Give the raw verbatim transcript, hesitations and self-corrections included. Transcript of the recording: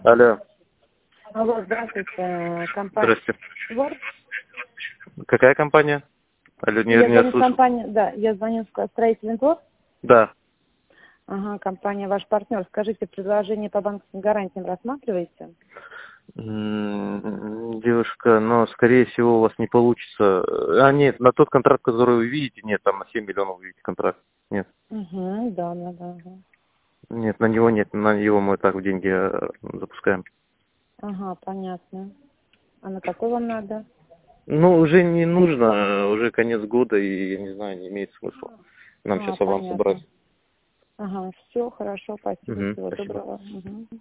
Алло. Алло, здравствуйте, компания Здрасте. Word. Какая компания? Алло, не, Я не звоню в слышу. компанию, да, я звоню в строительный двор. Да. Ага, компания ваш партнер. Скажите, предложение по банковским гарантиям рассматриваете? М, Девушка, но скорее всего у вас не получится. А, нет, на тот контракт, который вы видите, нет, там на семь миллионов вы видите контракт. Нет. Угу, да, да, да. да. Нет, на него нет, на него мы так в деньги э, запускаем. Ага, понятно. А на какой вам надо? Ну, уже не нужно, э, уже конец года, и, я не знаю, не имеет смысла нам А, сейчас аванс убрать. понятно. Ага, все, хорошо, спасибо, Угу, всего спасибо. доброго. Мгм.